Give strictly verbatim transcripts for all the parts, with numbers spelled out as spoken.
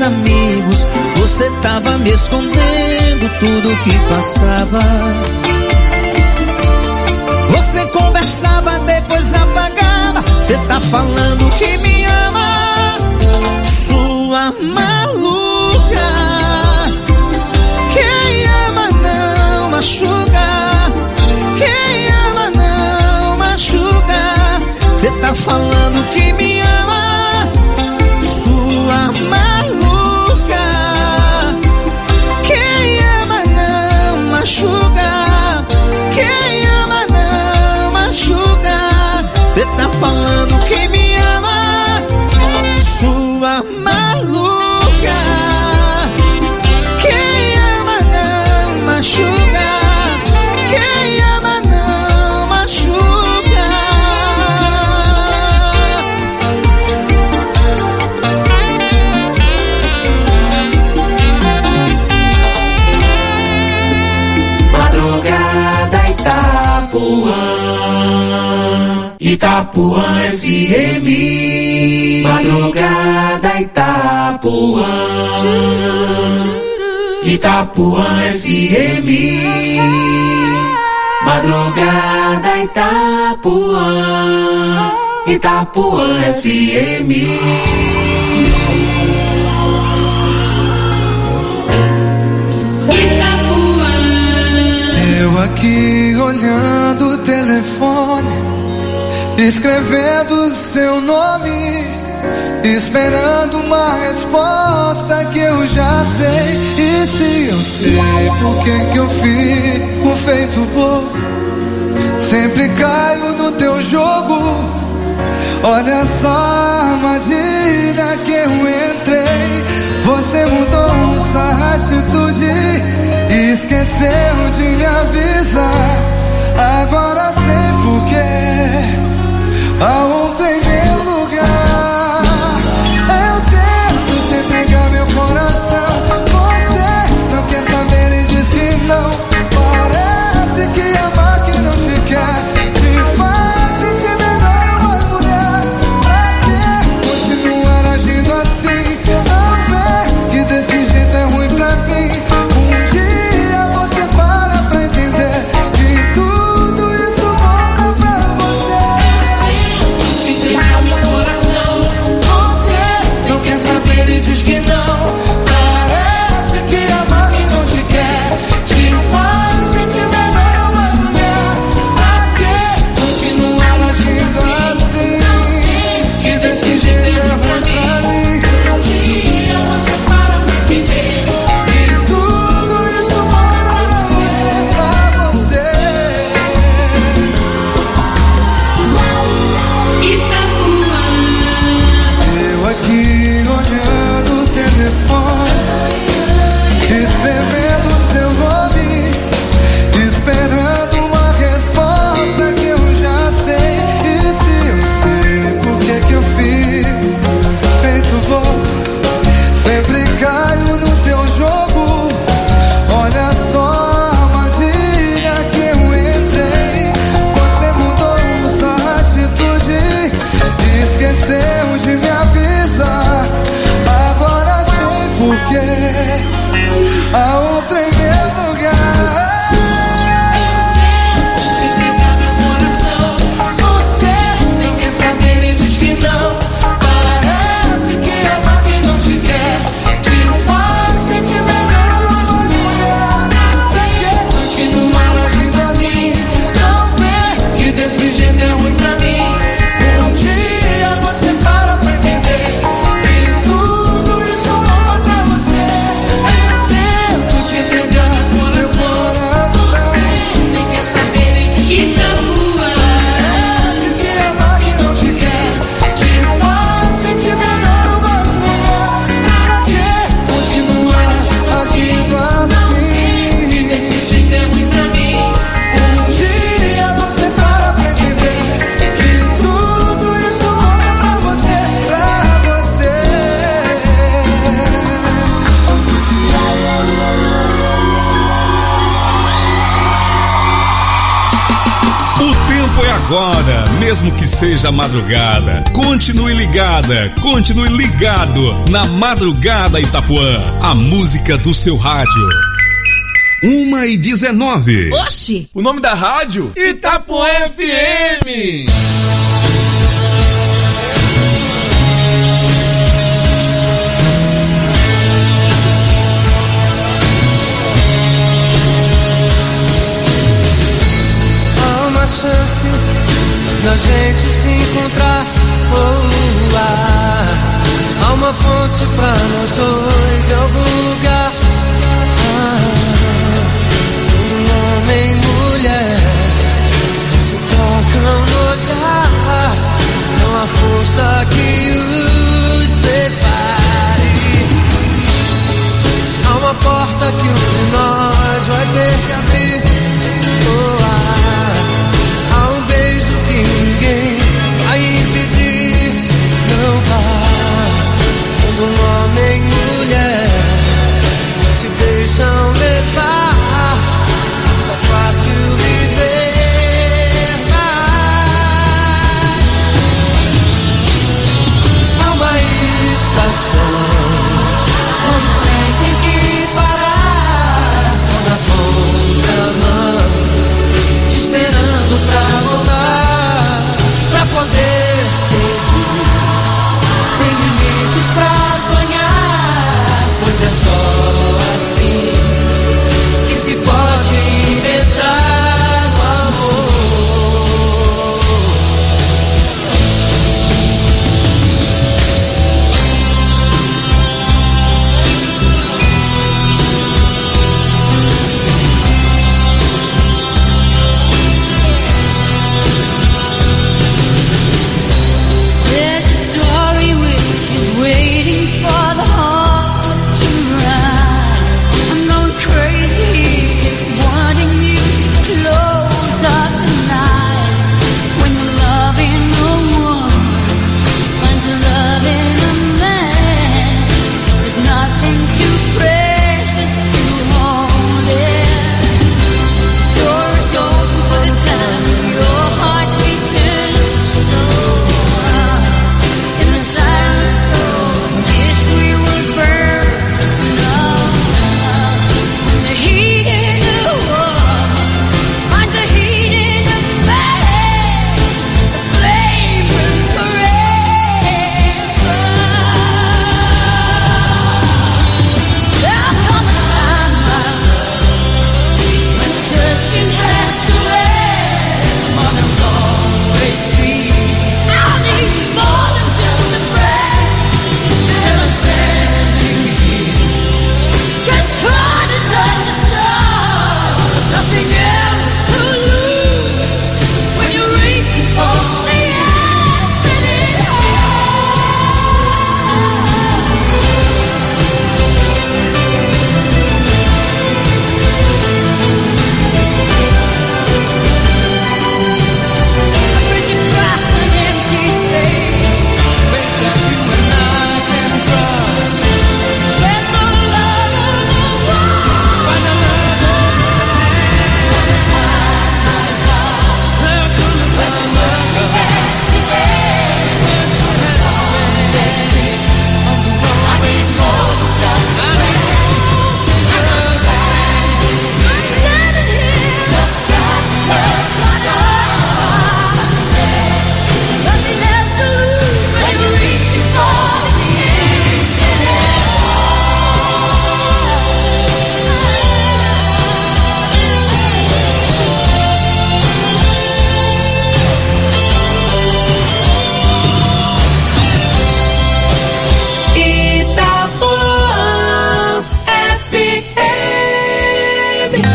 meus amigos, você tava me escondendo tudo que passava. Você conversava, depois apagava. Você tá falando que me ama, sua maluca. Quem ama não machuca, quem ama não machuca. Você tá falando que me ama, sua maluca. Quem ama não machuca, quem ama não machuca. Você tá falando que me ama, sua maluca. Quem ama não machuca, quem ama não machuca. Itapuã F M. Madrugada Itapuã. Itapuã F M. Madrugada Itapuã. Itapuã F M. Eu aqui olhando o telefone, escrevendo seu nome, esperando uma resposta que eu já sei. E se eu sei por que que eu fico feito bobo, sempre caio no teu jogo. Olha só a armadilha que eu entrei. Você mudou sua atitude e esqueceu de me avisar. Agora sei por quê. A outra em meu lugar. Eu tento te entregar meu coração, você não quer saber e diz que não. Parece que amar que não te quer te faz sentir melhor uma mulher. Pra que continuar agindo assim? Não vê que desse jeito é ruim pra mim. Um dia você para pra entender que tudo isso volta pra você. Meu coração, você não quer saber e diz que não. Parece que amar quem não te quer te faz sentir melhor uma mulher. Pra que continuar agindo assim? Que desse jeito é ruim pra mim. Um dia você para pra entender que tudo isso volta pra você, pra você. Eu aqui olhando o telefone, escrevendo seu nome, esperando uma resposta que eu já sei. E se eu sei por que que eu fico feito bobo, sempre caio no teu jogo. Olha só a armadilha que eu entrei. Você mudou sua atitude e esqueceu de me avisar. Agora sei por quê. A outra em meu lugar. Você nem quer saber e diz que não. Parece que amar quem não te quer te faz sentir melhor uma mulher. Pra que continuar agindo assim? Não vê que desse jeito é ruim pra mim. Um dia você para pra entender que tudo isso volta pra você. Eu tento te entregar agora, mesmo que seja madrugada. Continue ligada, continue ligado na Madrugada Itapuã, a música do seu rádio. Uma e dezenove. Oxi! O nome da rádio? Itapuã F M. Há uma chance da gente se encontrar. Oh, ah, há uma ponte pra nós dois em algum lugar. Homem e mulher se tocam no olhar, não há força que os separe. Há uma porta que um de nós vai ter que abrir. Oh, ah, há um beijo que ninguém vai impedir. Não vá quando um homem e mulher se deixam levar. Fácil viver, mas há uma estação onde o trem tem que parar, na contramão, te esperando pra voltar, pra poder seguir, sem limites pra sonhar, pois é só assim que se pode inventar o amor. There's a story which is waiting for the heart to ride. I'm going crazy just wanting you to close up the night. When you're loving a woman, finds a love in a man, there's nothing too precious to hold it. Door is open for the time your heart returns so loud. In the silence of this we will burn up. When the heat in a woman finds the heat in a man, the flame burns forever. There'll come a time, my love, when the searching has to end. Mother always be. I'll need more than just a friend. And I'm standing here, just trying to touch the stars. Nothing else to lose when you're reaching for the infinite. A bridge across an empty space, space that you and I can cross. Let the love of the world find a love of the man. When the time I come, there'll come a time when the searching has to end. Searching has to end. I need more than just a friend. I'm standing here, just trying to touch the stars. Nothing else to lose when you're reaching for the infinite. Itapuã F M.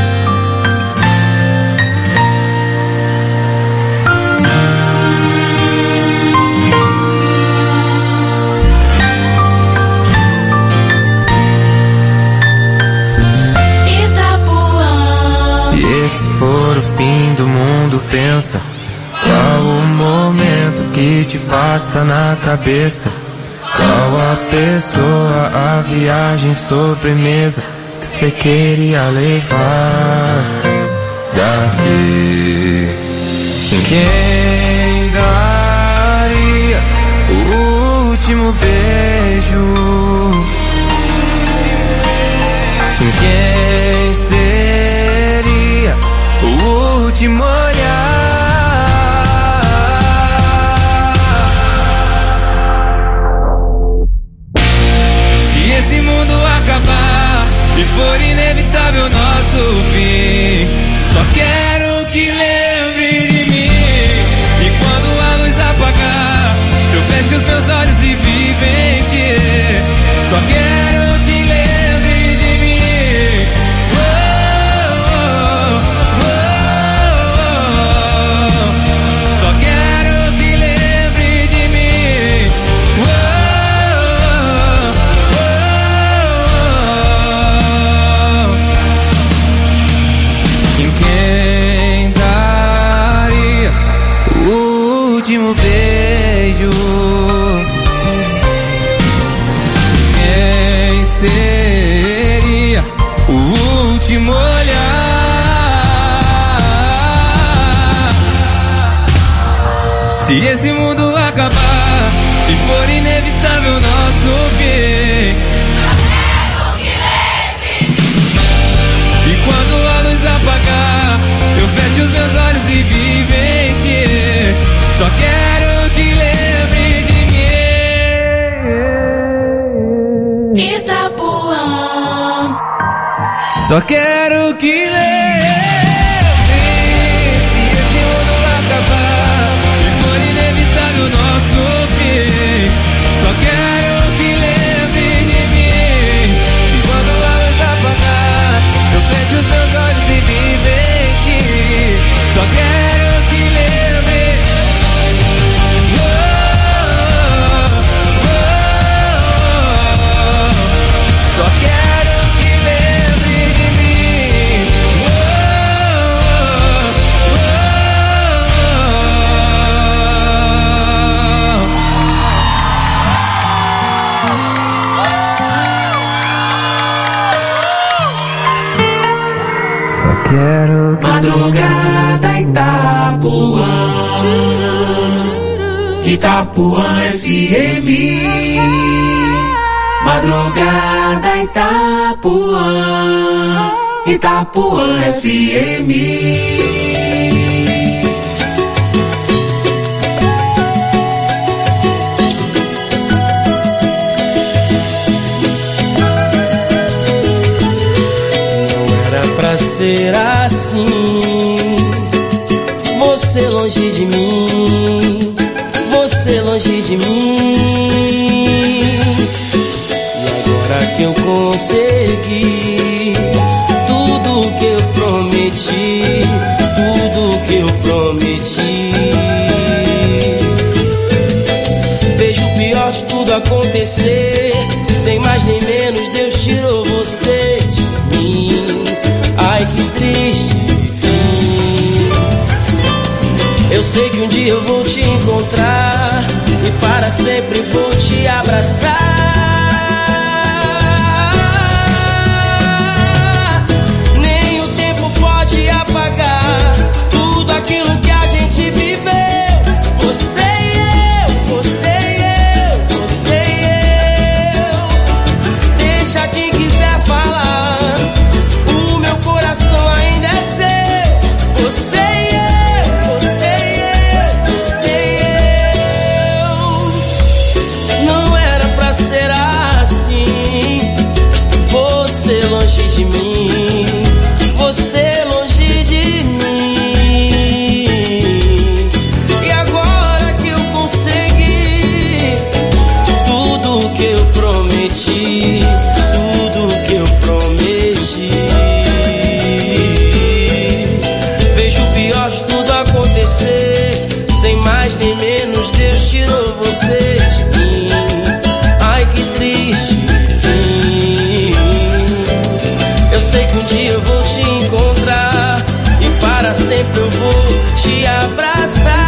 Itapuã. Se esse for o fim do mundo, pensa qual o momento que te passa na cabeça. Qual a pessoa, a viagem, sobremesa que cê queria levar daqui. Quem daria o último beijo? Quem seria o último olhar? Se esse mundo acabar e for inevitável nosso fim, só quero que lembre de mim. E quando a luz apagar, eu fecho os meus olhos e vivo em ti. Só quero que lembre de mim. Oh, oh, oh, oh. Só quero que lembre de mim. Oh, oh, oh. Em quem daria o último beijo? Quem seria o último olhar? Se esse mundo acabar e for inevitável nosso fim, e quando a luz apagar, eu fecho os meus olhos e vivo em ti. Só quero que lembre de mim. Itapuã. Só quero que lembre. Se esse mundo acabar e for inevitável nosso fim, só quero que lembre de mim. Se quando a luz apagar, eu fecho os meus olhos e vivo em ti. Só quero que lembre. Oh, oh, oh. Só quero que lembre de mim. Oh, oh, oh. Só quero que Madrugada Itapuã, Itapuã F M. Madrugada Itapuã, Itapuã F M. pra ser assim, você longe de mim, você longe de mim. E agora que eu consegui tudo que eu prometi, tudo que eu prometi, vejo o pior de tudo acontecer, sem mais nem menos Deus tirou você de mim. Ai, que triste fim. Eu sei que um dia eu vou te encontrar e para sempre vou te abraçar. Nem o tempo pode apagar tudo aquilo que a gente viveu. Você e eu, você e eu, você e eu. Deixa quem quiser falar, o meu coração ainda é seu. Você e eu, você e eu, você e eu. Não era pra ser assim. Você longe de mim, você longe de mim. E agora que eu consegui tudo que eu prometi, tudo que eu prometi, vejo o pior de tudo acontecer, sem mais nem menos Deus tirou você de mim. Ai, que triste fim. Eu sei que um dia eu vou te encontrar e para sempre eu vou te abraçar.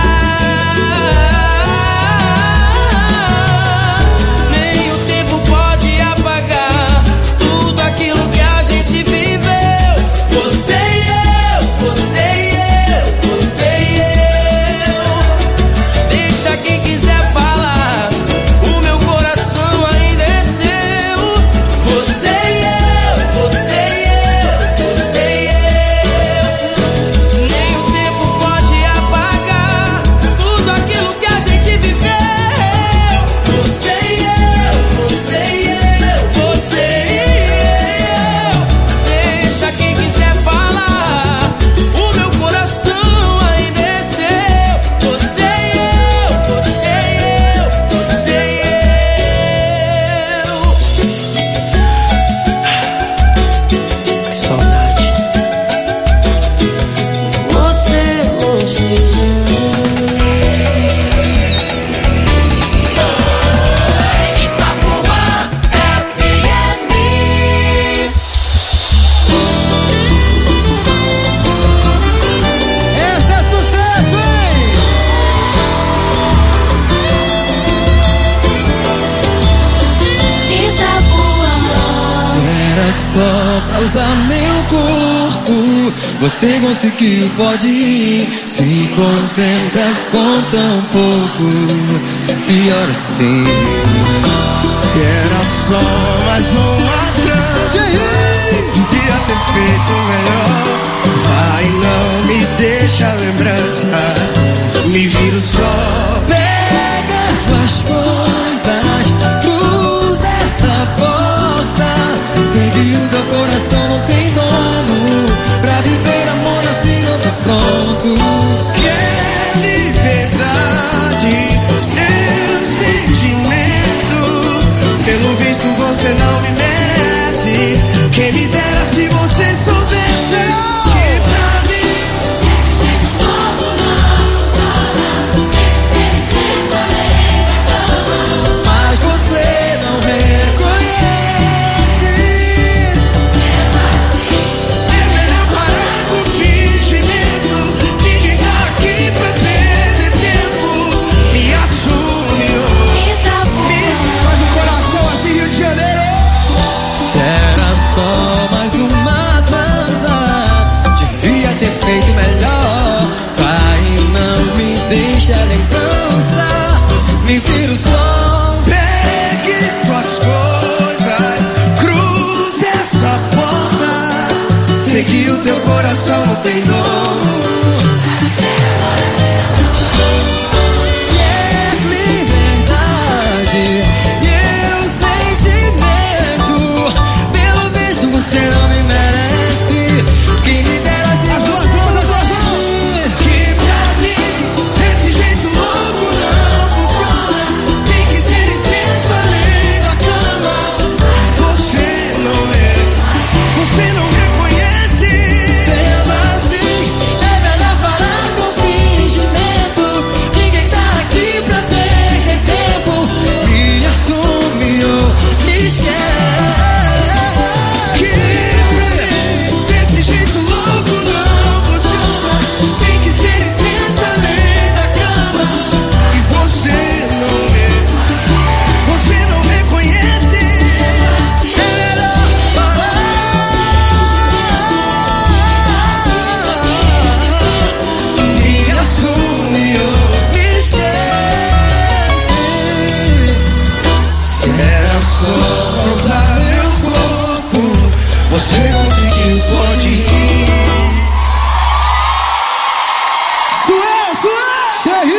Nem o tempo pode apagar era só pra usar meu corpo, você conseguiu, pode ir. Se contenta com tão pouco, pior assim. Se era só mais uma trança, devia ter feito melhor. Vai, não me deixa a lembrança, me viro só. Pega tuas coisas, cruza essa porta. Sei que o teu coração não tem dono, pra viver amor assim não tô pronto. Quer liberdade, meu sentimento. Pelo visto você não me merece. Quem me dera se você soubesse que pra mim desse jeito novo não funciona. Tem que ser intenso além da cama. Mas você não reconhece. Sendo assim, é melhor parar com fingimento. Ninguém tá aqui pra perder tempo. Me assume, oh. Me faz um coração assim, Rio de Janeiro. Se era só mais uma transa, devia ter feito melhor. Vai, não me deixa a lembrança, me vira o som. Pegue tuas coisas, cruze essa porta. Sei que o teu coração não tem dono. É liberdade e eu sentimento. Pelo visto você não me merece. Quem me dera se As duas mãos, as duas mãos. Que pra mim desse jeito louco não funciona. Tem que ser intenso além da cama. Você não é, você não reconhece. sendo assim, é melhor parar com fingimento. Ninguém tá aqui pra perder tempo. Me assume ou me esquece. Que pra mim desse jeito louco não funciona. Tem que ser intenso além da cama. E você não é, você não reconhece. É melhor me assume ou Me esquece. se era só usar meu corpo, você conseguiu, pode ir. Sué, sué,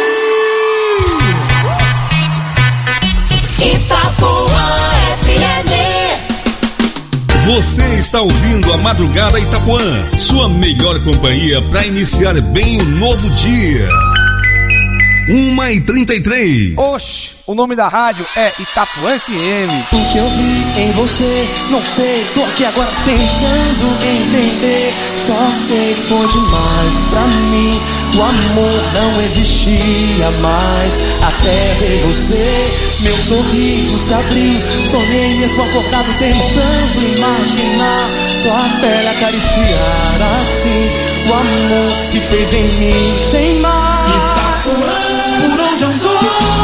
Itapuã F M. Você está ouvindo a Madrugada Itapuã, sua melhor companhia para iniciar bem o novo dia. uma e trinta e três. Oxe, o nome da rádio é Itapuã F M. O que eu vi em você, não sei, tô aqui agora tentando entender. Só sei que foi demais pra mim. O amor não existia mais. Até ver você, meu sorriso se abriu. Sonhei mesmo acordado tentando imaginar tua pele acariciar assim. O amor se fez em mim sem mais. Por onde andou?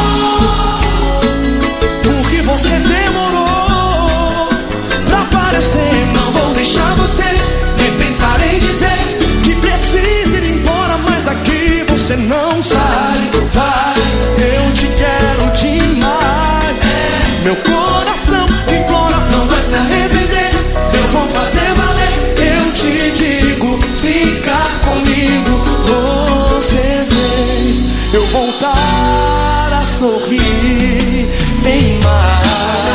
Porque você demorou pra aparecer. Não vou deixar você, nem pensar em dizer que precisa ir embora, mas daqui você não sai. Vai, eu te quero demais. Meu coração implora, não vai se arrepender. Eu vou fazer valer, eu te digo, fica comigo. Você fez eu voltar a sorrir bem mais.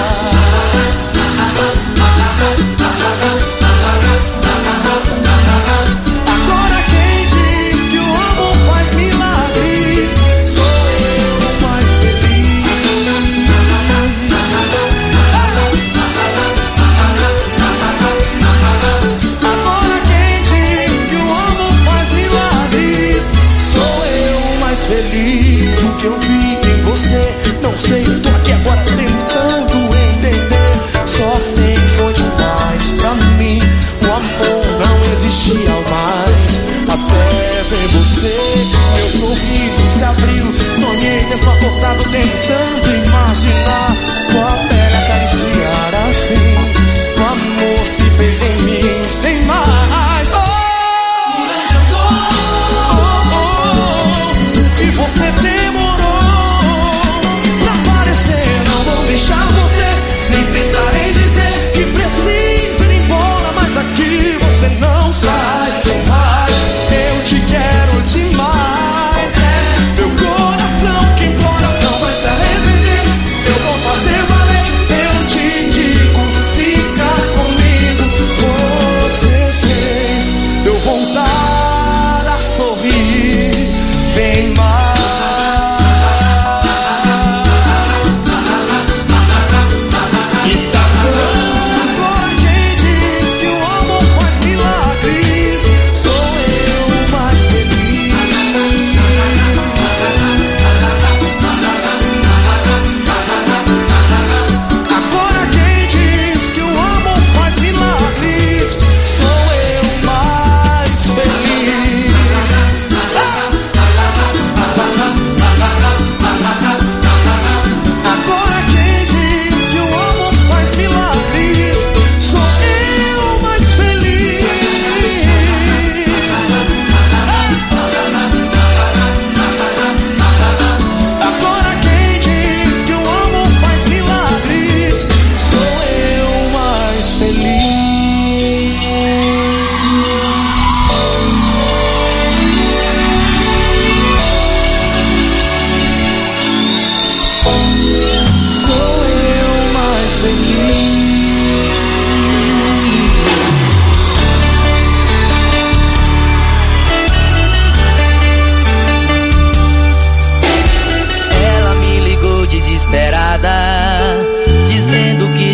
Agora quem diz que o amor faz milagres sou eu mais feliz. Agora quem diz que o amor faz milagres sou eu mais feliz. O que eu vi em você, não sei, tô aqui agora tentando entender. Só sei que foi demais pra mim. O amor não existia mais. Até ver você, meu sorriso se abriu. Sonhei mesmo acordado tentando imaginar tua pele acariciar assim. O amor se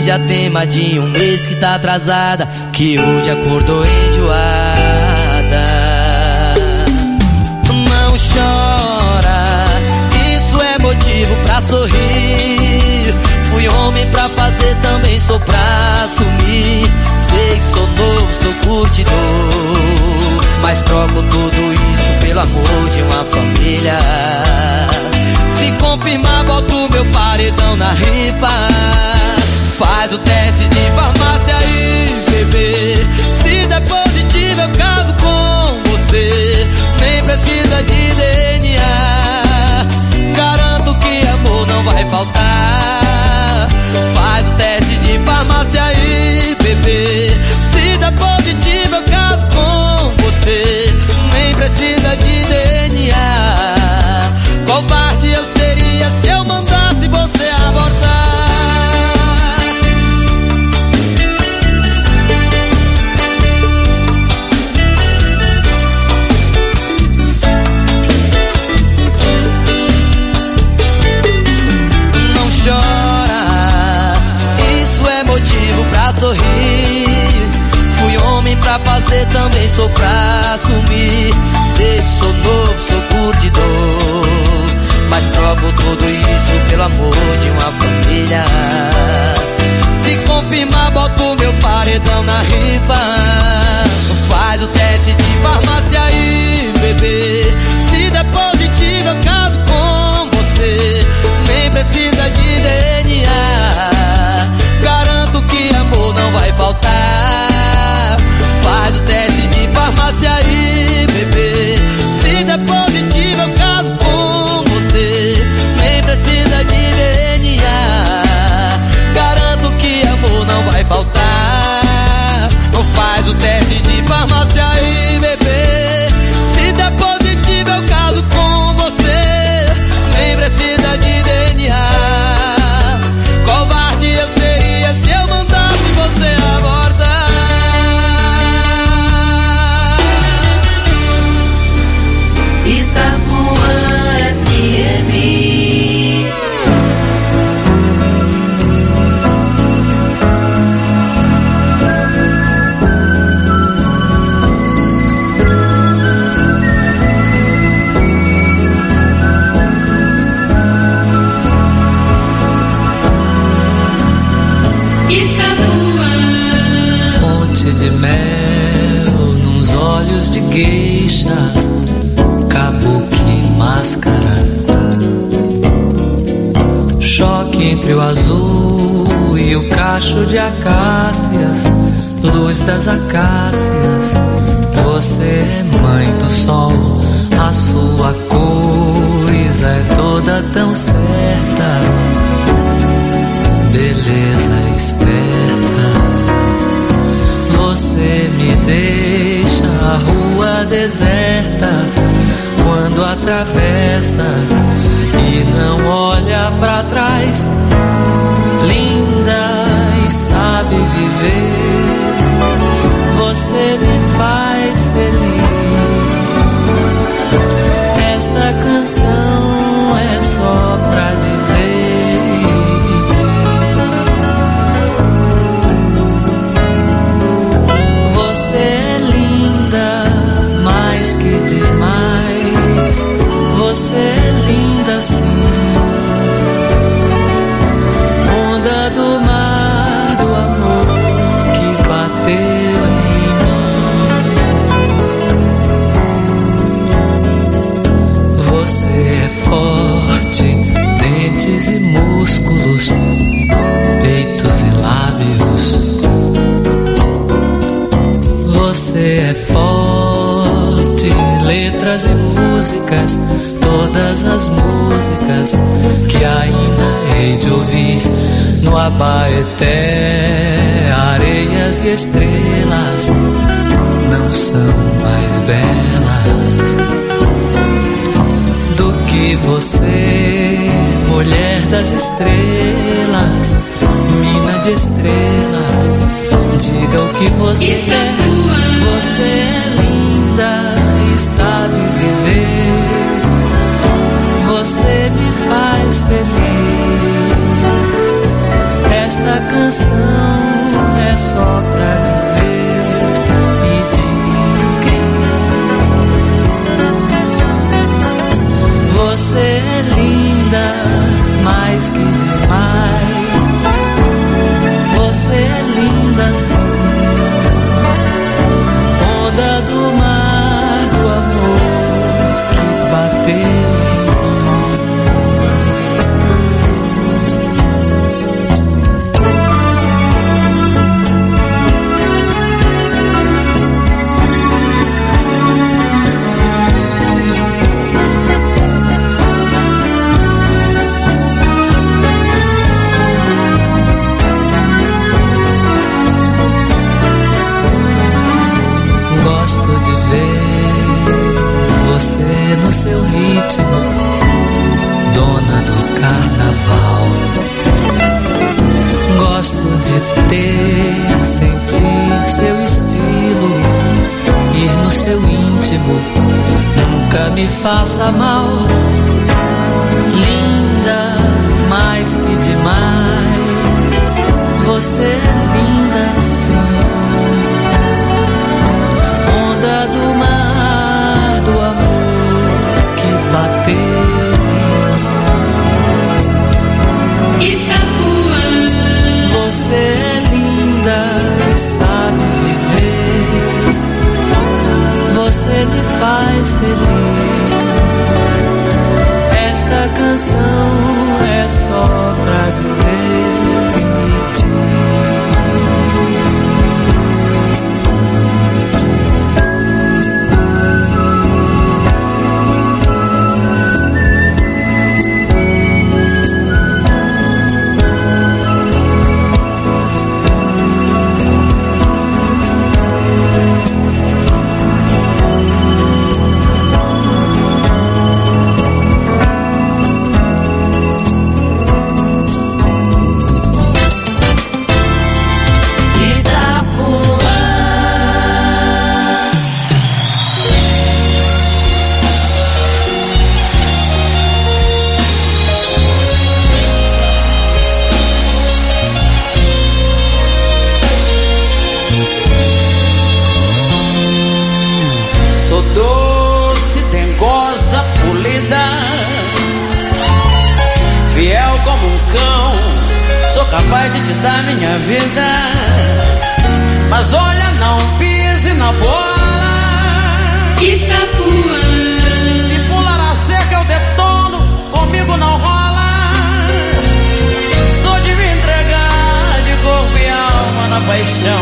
já tem mais de um mês que tá atrasada, que hoje acordou enjoada. Não chora, isso é motivo pra sorrir. Fui homem pra fazer, também sou pra assumir. Sei que sou novo, sou curtidor, mas troco tudo isso pelo amor de uma família. Se confirmar, boto meu paredão na rifa. Faz o teste de farmácia aí, bebê. Se der positivo, eu caso com você. Nem precisa de D N A. Garanto que amor não vai faltar. Faz o teste de farmácia aí, bebê. Se der positivo, eu caso com você. Nem precisa de D N A. Covarde eu seria se eu mandasse você abortar. Sorrir. Fui homem pra fazer, também sou pra assumir. Sei que sou novo, sou curtidor, mas troco tudo isso pelo amor de uma família. Se confirmar, boto meu paredão na rifa. Faz o teste de farmácia aí, bebê. Se der positivo, eu caso com você. Nem precisa de D N A. Garanto que amor não vai faltar. Faz o teste de farmácia aí, bebê. Se der positivo, eu caso com você. Nem precisa de D N A. Garanto que amor não vai faltar. Faz o teste de farmácia aí, bebê. Se der positivo, eu caso com você. Nem precisa de D N A. Covarde eu seria se eu mandasse você abortar. Itapuã F M. Fonte de mel nos olhos de geisha, kabuki máscara. Choque entre o azul e o cacho de acácias, luz das acácias. Você é mãe do sol, a sua coisa é toda tão certa. Beleza esperta. Você me deixa a rua deserta quando atravessa e não olha pra trás. Linda e sabe viver, você me faz feliz. Esta canção é só pra dizer. Você é linda, mais que demais. Você é linda sim. Onda do mar do amor que bateu em mim. Você é forte, dentes e músculos, peitos e lábios. Você é forte, letras e músicas, todas as músicas que ainda hei de ouvir no Abaeté. Areias e estrelas não são mais belas do que você, mulher das estrelas, mina de estrelas. Diga o que você quer. Você é linda e sabe viver. Você me faz feliz. Esta canção só pra dizer e diz: você é linda, mais que demais. Você é linda sim, onda do mar do amor que bateu em mim. Gosto de ver você no seu ritmo, dona do carnaval. Gosto de ter, sentir seu estilo, ir no seu íntimo, nunca me faça mal. Linda, mais que demais, você é linda sim, onda do mar do amor que bateu em mim. Itapuã, você é linda e sabe viver, você me faz feliz. Esta canção é só pra dizer e diz: capaz de te dar minha vida, mas olha, não pise na bola. Itapuã, se pular a cerca eu detono, comigo não rola. Sou de me entregar de corpo e alma na paixão,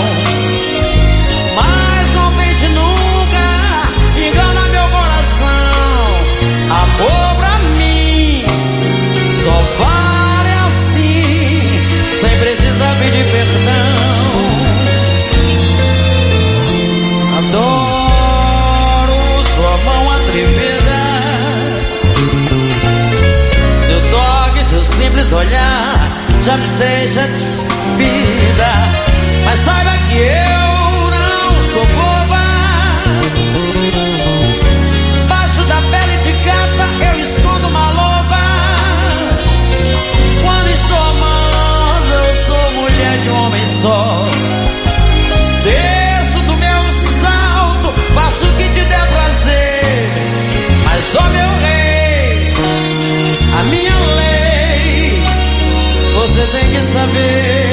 mas não tente nunca enganar meu coração. Amor pra mim só vale assim, sem precisar pedir perdão. Adoro sua mão atrevida, seu toque, seu simples olhar já me deixa despida. Mas saiba que eu não sou boba, baixo da pele de gata eu escondo uma loba. Quando estou amando eu sou mulher de um homem só. Desço do meu salto, faço o que te der prazer, mas ó meu rei, a minha lei você tem que saber.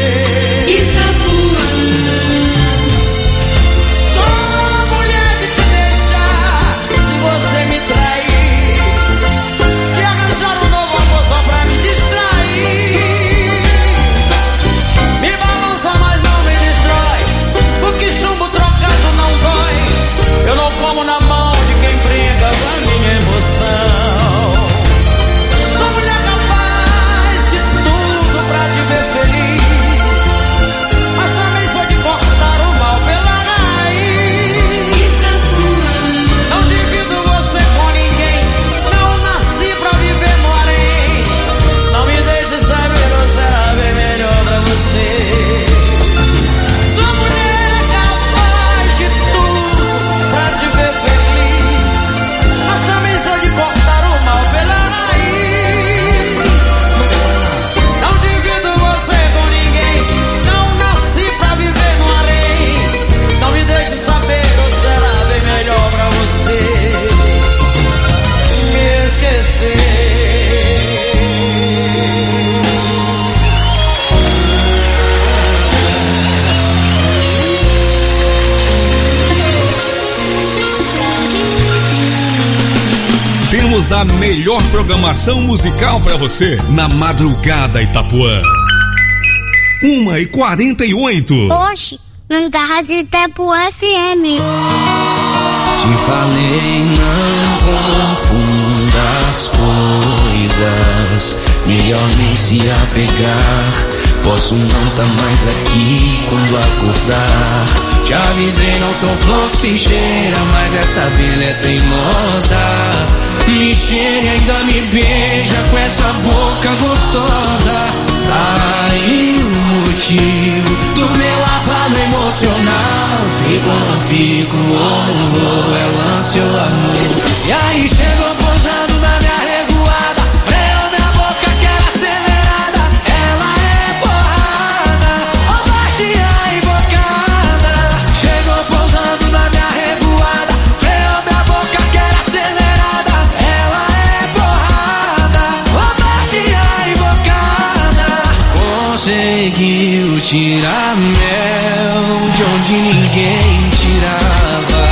temos a melhor programação musical pra você na Madrugada Itapuã. uma e quarenta e oito. Oxe, não tá Rádio Itapuã F M. Te falei, não confunda as coisas. Melhor nem se apegar. Posso não tá mais aqui quando acordar. Te avisei, não sou flor que se cheira, mas essa abelha é teimosa. Me cheira e ainda me beija com essa boca gostosa. Aí o motivo do meu abalo emocional. Fico ou não fico, vou não vou, é lance ou amor. E aí chegou pousando na minha revoada. Freou minha boca que era acelerada. Ela é porrada, ou baixinha invocada. Chegou pousando na minha revoada. Freou minha boca que era acelerada. Ela é porrada, ou baixinha invocada. Conseguiu tirar mel de onde ninguém tirava.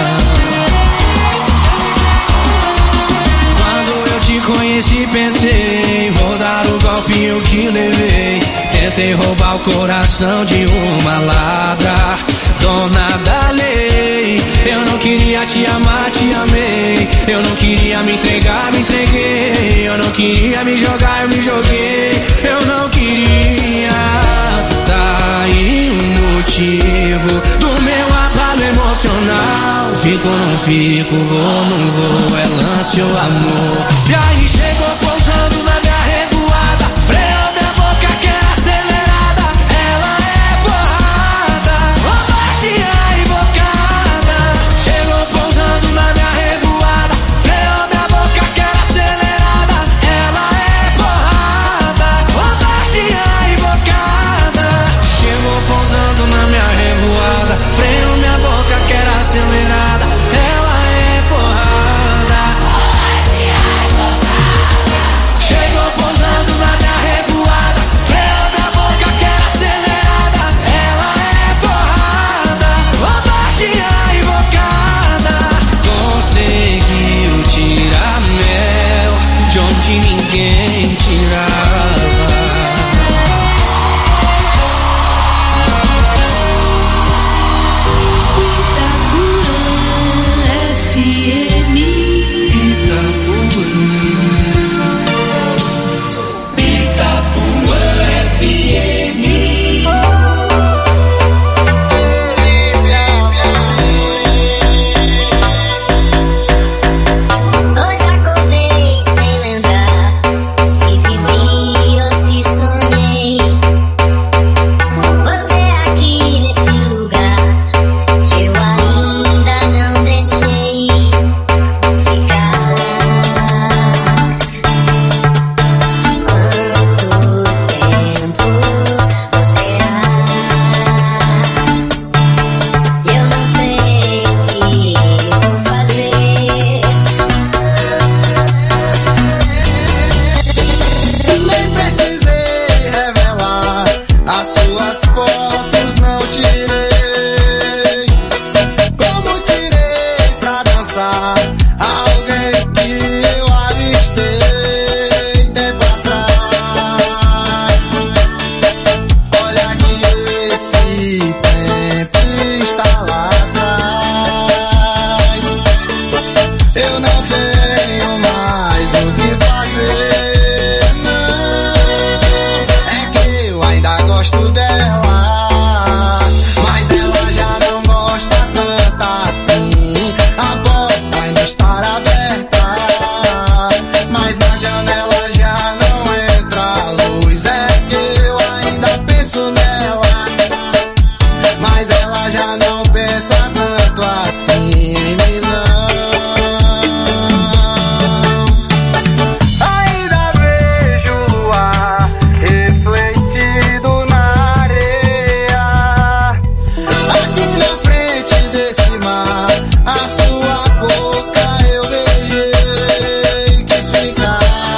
Quando eu te conheci pensei, vou dar o golpinho que levei. Tentei roubar o coração de uma ladra, dona da lei. Eu não queria te amar, te amei. Eu não queria me entregar, me entreguei. Eu não queria me jogar, eu me joguei. Eu não queria. Tá aí o motivo do meu abalo emocional. Fico ou não fico, vou não vou, é lance ou amor. E aí chegou pousando na minha revoada. Freou minha boca que era acelerada. Ela é porrada, ou baixinha invocada. Chegou pousando na minha revoada. Freou minha boca que era acelerada. Ela é porrada, ou baixinha invocada. Chegou pousando na minha revoada. Freou minha boca que era acelerada. Ela é porrada. Chegou pousando na minha revoada. Freou minha boca que era acelerada. Ela é porrada, ou baixinha invocada. Conseguiu tirar mel de onde ninguém tirava. Hoje acordei sem lembrar se vivi ou se sonhei. Você aqui nesse lugar que eu ainda não deixei ficar. Quanto tempo vou esperar? Eu não sei o que vou fazer. Nem precisei revelar as suas fotos, não tirei. Como tirei pra dançar alguém que eu avistei tempo atrás. Olha que esse tempo está lá atrás. Eu não tenho mais o que fazer, não. É que eu ainda gosto dela, mas ela já não gosta tanto assim. A porta ainda está aberta, mas na janela já não entra a luz. É que eu ainda penso nela, mas ela já não pensa tanto assim em mim, não. Ainda vejo o ar refletido na areia. Aqui na frente desse mar, a sua boca eu beijei, quis ficar.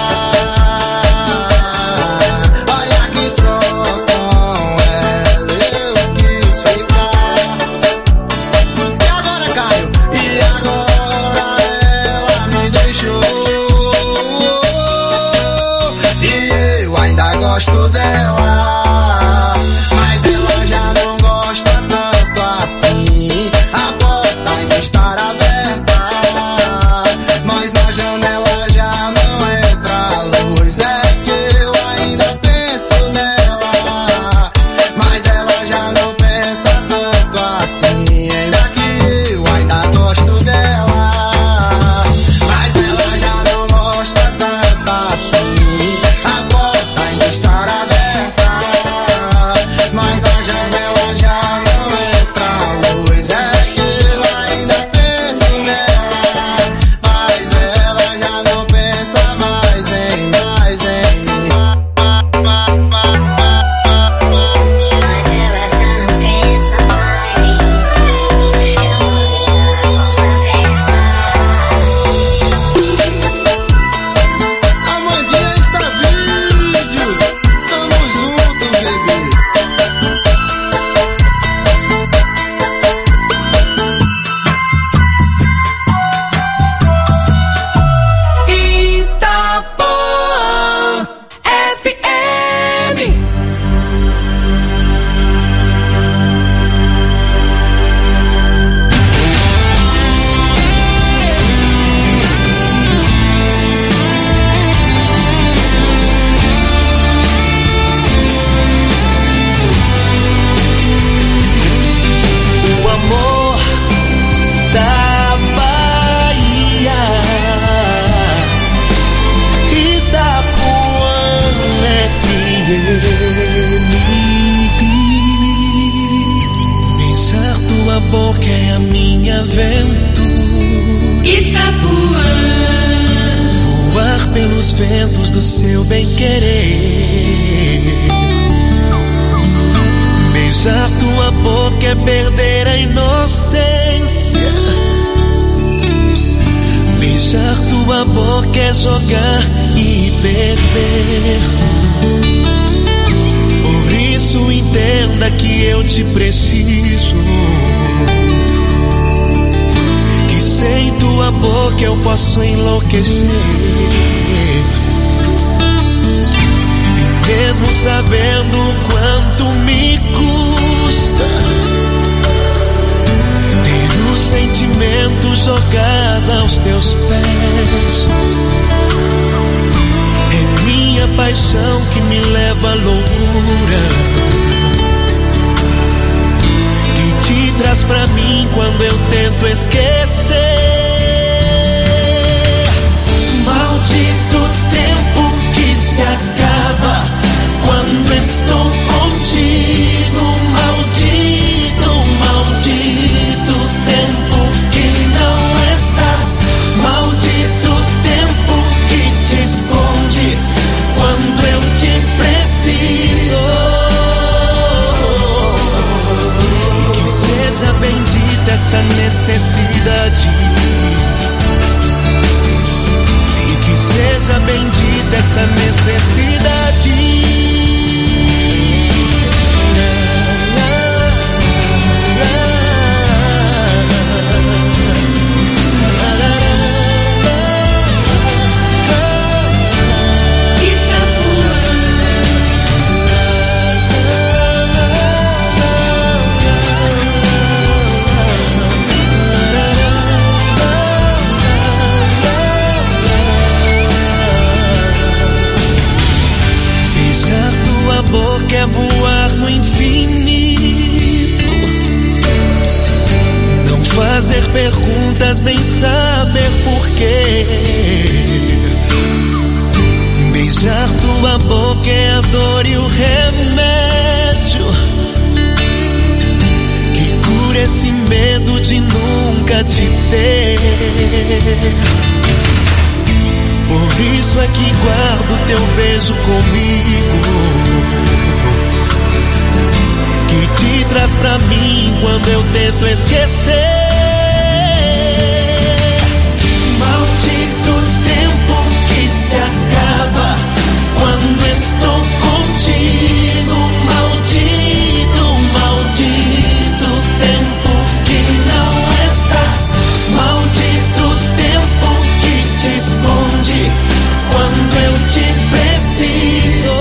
Olha que só com ela eu quis ficar. sua boca é a minha aventura. Itapuã. Voar pelos ventos do seu bem-querer. Beijar tua boca é perder a inocência. Beijar tua boca é jogar e perder. Por isso entenda que eu te preciso, que sem tua boca eu posso enlouquecer. E mesmo sabendo o quanto me custa ter o sentimento jogado aos teus pés, é minha paixão que me leva à loucura, que te traz pra mim quando eu tento esquecer. Maldito tempo que se acaba quando estou contigo. Maldito, maldito tempo que não estás. Maldito tempo que te esconde quando eu te preciso. E que seja bendita essa necessidade. E que seja bendita essa necessidade. Boca é voar no infinito, não fazer perguntas nem saber porquê. Beijar tua boca é a dor e o remédio que cura esse medo de nunca te ter. Por isso é que guardo teu beijo comigo, que te traz pra mim quando eu tento esquecer. Maldito tempo que se acaba quando estou contigo. Maldito, maldito tempo que não estás. Maldito tempo que te esconde quando eu te preciso.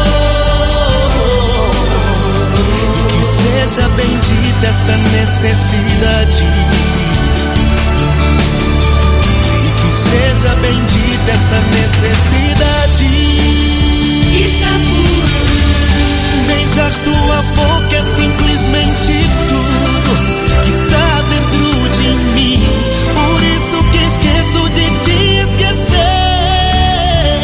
E que seja bendita essa necessidade. E que seja bendita essa necessidade. Itapuã. Beijar tua boca é simplesmente tudo que está dentro de mim. Por isso que esqueço de te esquecer.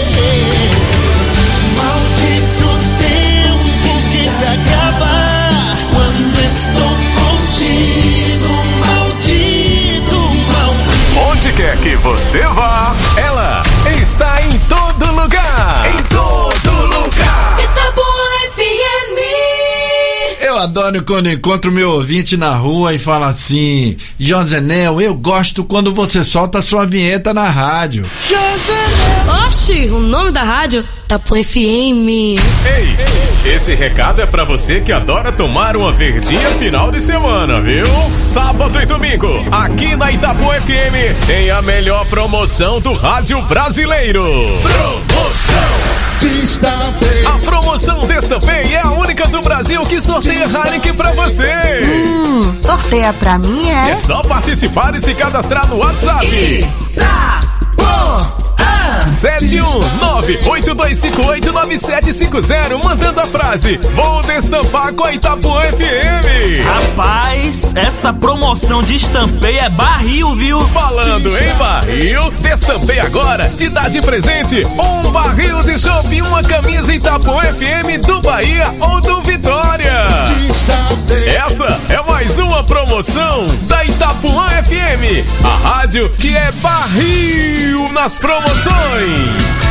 Maldito tempo que se acaba quando estou contigo. Maldito, maldito. Onde quer que você vá, ela está em todo lugar. Em todo lugar. Itapuã F M. Eu adoro quando encontro meu ouvinte na rua e fala assim: Josenel, eu gosto quando você solta sua vinheta na rádio. Oxi, o nome da rádio? Itapuã F M. Ei, esse recado é pra você que adora tomar uma verdinha final de semana, viu? Sábado e domingo, aqui na Itapuã F M, tem a melhor promoção do rádio brasileiro. Promoção Destampei. A promoção Destampei é a única do Brasil que sorteia Heineken pra você. Hum, sorteia pra mim, é? É só participar e se cadastrar no WhatsApp. Itapuã. sete um nove oito dois cinco oito nove sete cinco zero, mandando a frase: vou destampar com a Itapuã F M. Rapaz, essa promoção de Destampei é barril, viu? Falando em barril, Destampei agora te dá de presente um barril de chopp e uma camisa Itapuã F M do Bahia ou do Vitória. Essa é mais uma promoção da Itapuã F M, a rádio que é barril nas promoções.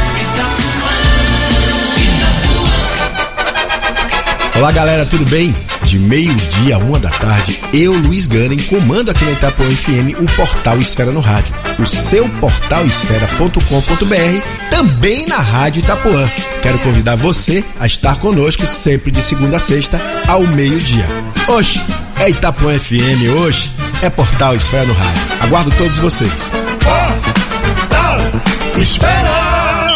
Olá galera, tudo bem? De meio-dia a uma da tarde, eu, Luiz Ganem, comando aqui na Itapuã F M o portal Esfera no Rádio, o seu portal esfera ponto com ponto b r, também na Rádio Itapuã. Quero convidar você a estar conosco sempre de segunda a sexta ao meio-dia. Oxe, é Itapuã F M, hoje é portal Esfera no Rádio. Aguardo todos vocês. Portal Esfera!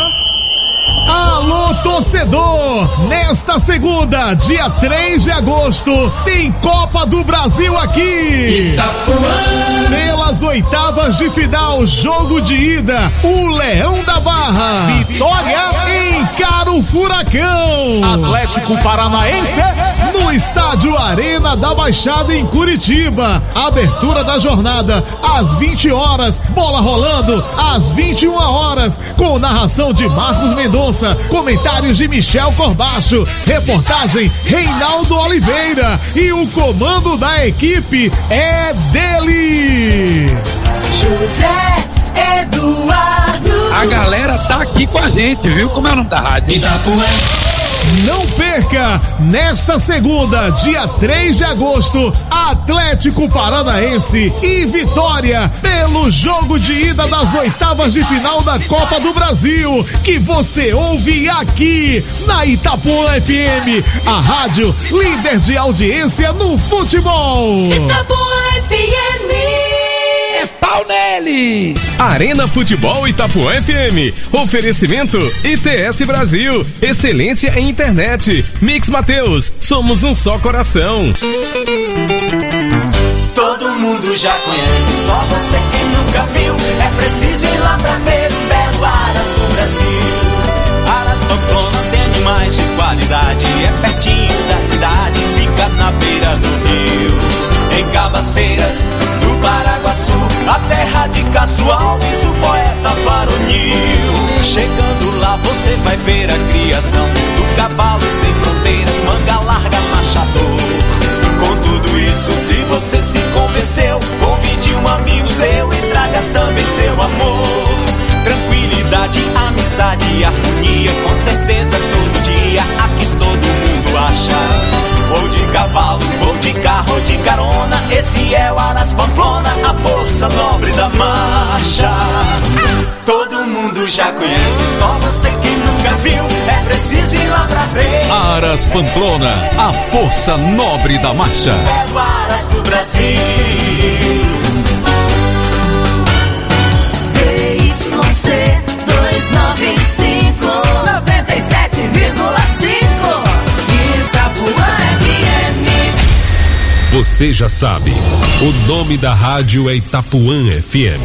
Alô, torcedor! Nesta segunda, dia três de agosto, tem Copa do Brasil aqui! Itapuã! Pelas oitavas de final, jogo de ida, o Leão da Barra, Vitória encara o Furacão! Atlético Paranaense no estádio Arena da Baixada em Curitiba. Abertura da jornada às vinte horas, bola rolando às vinte e uma horas, com narração de Marcos Mendonça, comentários de Michel Corbacho, reportagem Reinaldo Oliveira e o comando da equipe é dele, José Eduardo. A galera tá aqui com a gente, viu? Como é o nome da rádio? Itapuã. Não perca, nesta segunda, dia três de agosto, Atlético Paranaense e Vitória, pelo jogo de ida das oitavas de final da Copa do Brasil, que você ouve aqui na Itapuã F M, a rádio líder de audiência no futebol. Itapuã F M. Pau neles! Arena Futebol Itapuã F M. Oferecimento I T S Brasil. Excelência em internet. Mix Mateus. Somos um só coração. Todo mundo já conhece, só você quem nunca viu. É preciso ir lá pra ver o belo Aras do Brasil. Aras Pamplona tem animais de qualidade. É pertinho da cidade, fica na beira do rio. Em Cabaceiras, no Paraguaçu, a terra de Castro Alves, o poeta varonil. Chegando lá você vai ver a criação do cavalo sem fronteiras, manga larga, machador. Com tudo isso, se você se convenceu, convide um amigo seu e traga também seu amor. Tranquilidade, amizade e harmonia, com certeza todo dia aqui todo mundo acha. Vou de cavalo, vou de carro, ou de carona, esse é o Aras Pamplona, a força nobre da marcha. Todo mundo já conhece, só você que nunca viu. É preciso ir lá pra ver. Aras Pamplona, a força nobre da marcha. É o Aras do Brasil. Z Y C duzentos e noventa e cinco, noventa e sete vírgula cinco. Itapuã F M. Você já sabe, o nome da rádio é Itapuã F M.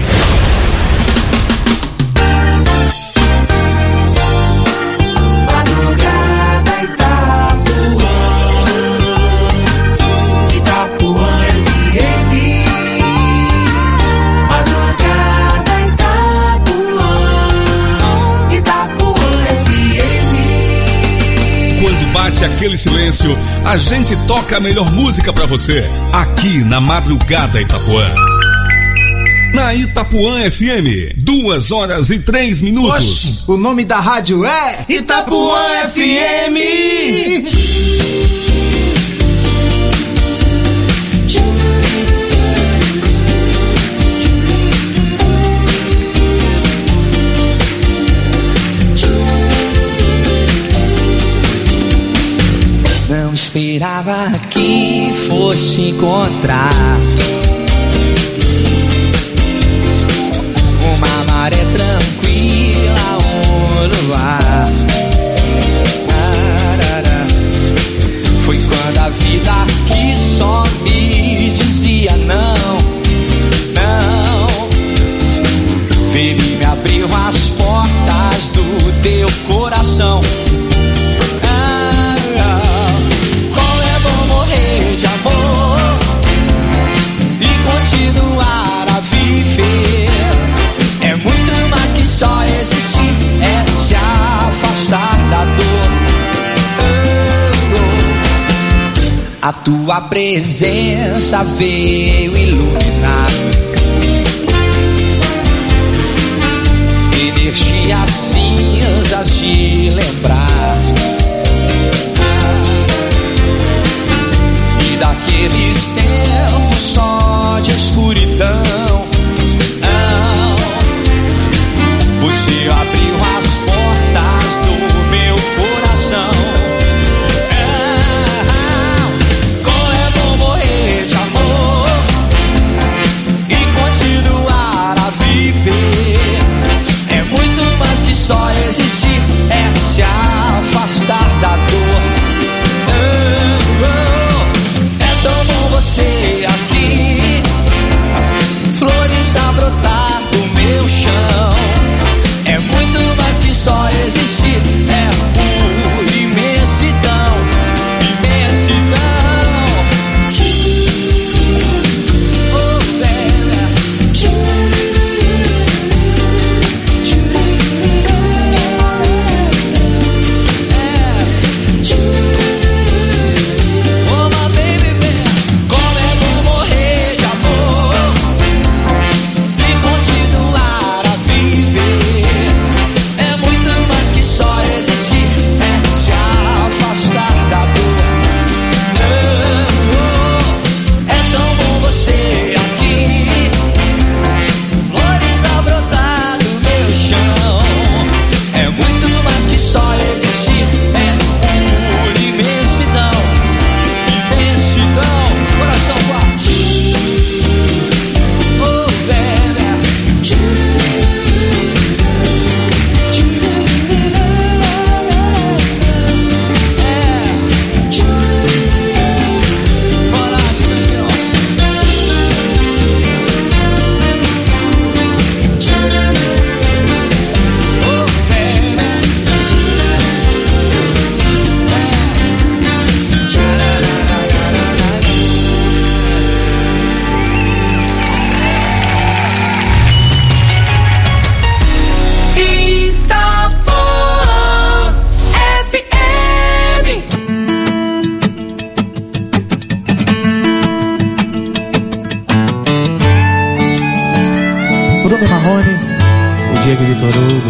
Bate aquele silêncio, a gente toca a melhor música pra você, aqui na Madrugada Itapuã. Na Itapuã F M, duas horas e três minutos. Oxi, o nome da rádio é Itapuã F M. Não esperava que fosse encontrar uma maré tranquila, um luar. Foi quando a vida que só me dizia não, não, veio e me abriu as portas do teu coração. De amor e continuar a viver é muito mais que só existir, é se afastar. A tua presença veio iluminar. Energias cinzas de lembrar. E daqueles tempos só de escuridão, você abriu as portas do meu coração. Como é bom morrer de amor e continuar a viver. É muito mais que só existir, é se afastar da dor. É tão bom você aqui, flores a brotar do meu chão. É muito mais que só existir, é pura imensidão, imensidão. Oh, baby. Oh, my baby, baby. Como é bom morrer de amor e continuar a viver. É muito mais que só existir, é se afastar da dor. É tão bom você aqui, flores a brotar do meu chão. É muito mais que só existir, é pura imensidão, imensidão. Coração forte. Oh, baby. Itapuã F M. Bruno e Marrone, o Diego de Torugo.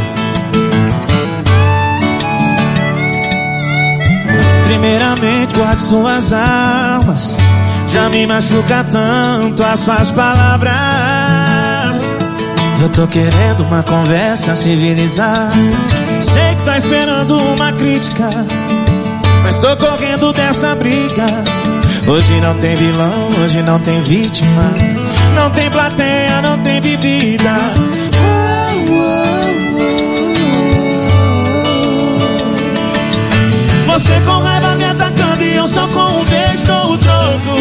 Primeiramente guarde suas armas. Já me machuca tanto as suas palavras. Eu tô querendo uma conversa civilizada. Sei que tá esperando uma crítica, mas tô correndo dessa briga. Hoje não tem vilão, hoje não tem vítima. Não tem plateia, não tem bebida. Você com raiva me atacando e eu só com um beijo dou o troco.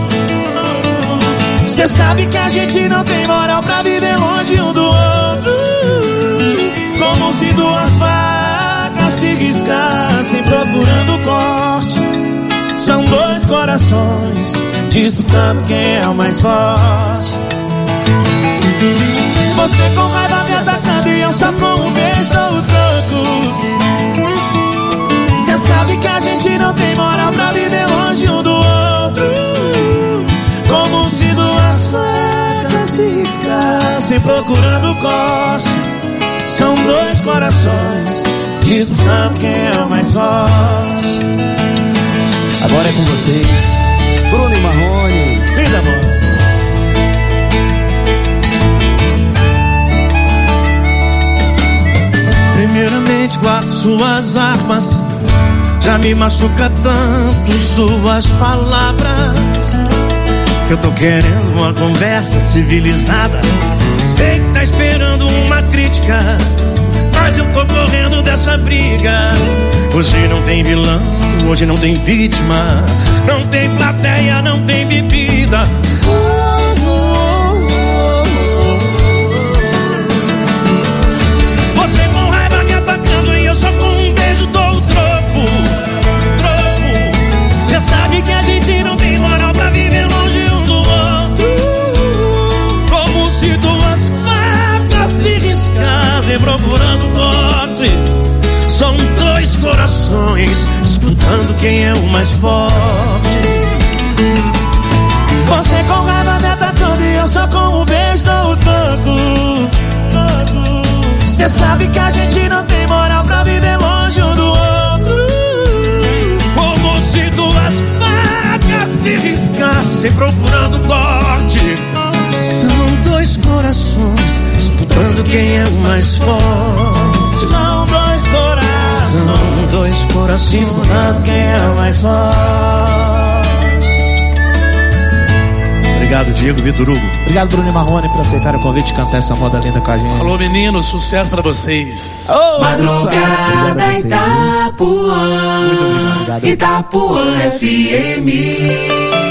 Cê sabe que a gente não tem moral pra viver longe um do outro. Como se duas facas se riscassem procurando corte. São dois corações disputando quem é o mais forte. Você com raiva me atacando e eu só com um beijo dou o troco. Cê sabe que a gente não tem moral pra viver longe um do outro. Como se duas facas se riscassem procurando corte. São dois corações disputando quem é o mais forte. Agora é com vocês, Bruno e Marrone. Linda, amor. Primeiramente guarde suas armas. Já me machuca tanto suas palavras. Eu tô querendo uma conversa civilizada. Sei que tá esperando uma crítica, mas eu tô correndo dessa briga. Hoje não tem vilão, hoje não tem vítima. Não tem plateia, não tem bebida. Você com raiva me atacando e eu só com um beijo dou o troco. Troco. Cê sabe que a gente não tem moral pra viver longe um do outro. Como se duas facas se riscassem procurando corte. São dois corações disputando quem é o mais forte. procurando corte. São dois corações disputando quem é o mais forte. São dois corações, São dois corações disputando quem é o mais forte. Obrigado, Diego Vitor Hugo. Obrigado, Bruno e Marrone, por aceitar o convite de cantar essa moda linda com a gente. Alô, meninos, sucesso pra vocês. Oh, Madrugada Itapuã, muito obrigado. Itapuã F M.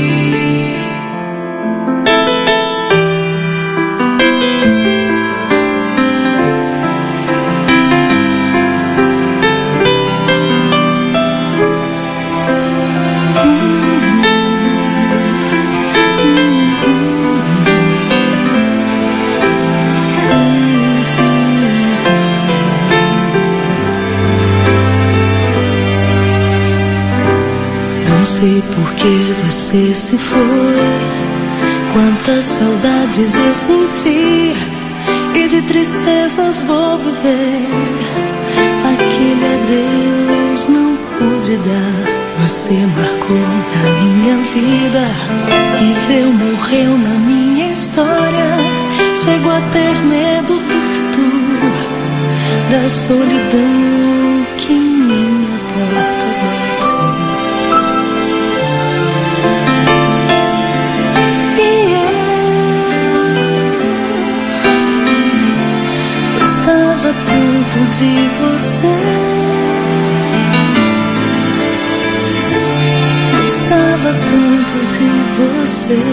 Não sei por que você se foi, quantas saudades eu senti, e de tristezas vou viver. Aquele adeus não pude dar. Você marcou na minha vida, viveu, morreu na minha história. Chego a ter medo do futuro, da solidão que em minha porta bate. Gostava tanto de você, gostava tanto de você.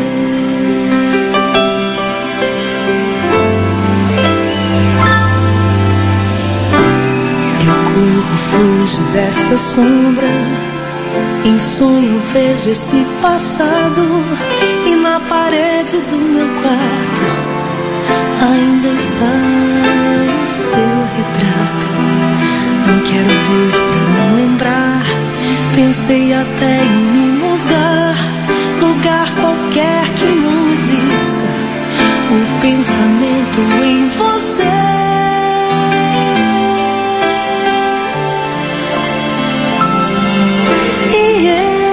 Eu corro, fujo dessa sombra, em sonho vejo esse passado, e na parede do meu quarto ainda está o seu retrato. Não quero ver pra não lembrar. Pensei até em me mudar, lugar qualquer que não exista o pensamento em você. E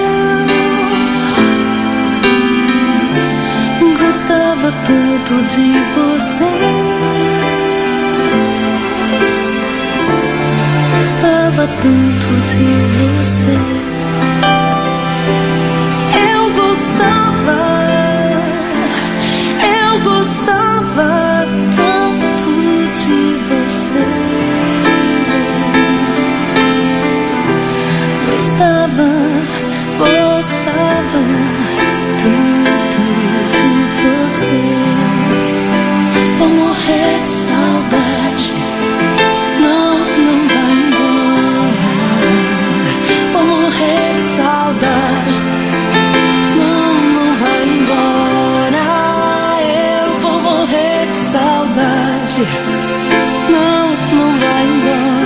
eu gostava tanto de você, gostava tanto de você. Eu gostava, eu gostava tanto de você. Gostava, gostava tanto de você. Vou morrer de saudade. Não, não vai embora. Vou morrer de saudade. Não, não vai embora. Eu vou morrer de saudade. Não, não vai embora.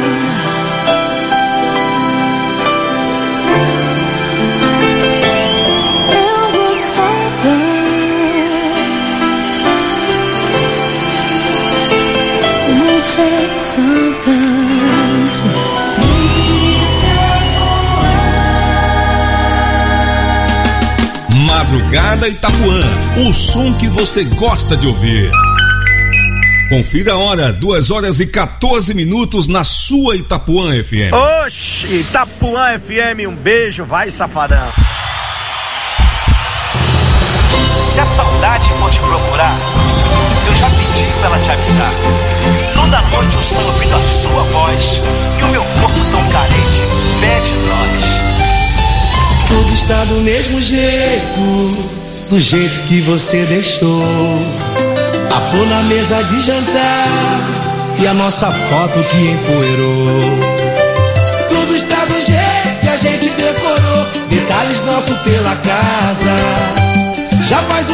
Madrugada Itapuã, o som que você gosta de ouvir. Confira a hora, duas horas e quatorze minutos na sua Itapuã F M. Oxi, Itapuã F M, um beijo, vai safadão. Se a saudade for te procurar, eu já pedi pra ela te avisar. Toda noite eu sonho ouvindo a sua voz, e o meu corpo tão carente pede nós. Tudo está do mesmo jeito, do jeito que você deixou. A flor na mesa de jantar e a nossa foto que empoeirou. Tudo está do jeito que a gente decorou, detalhes nossos pela casa. Já faz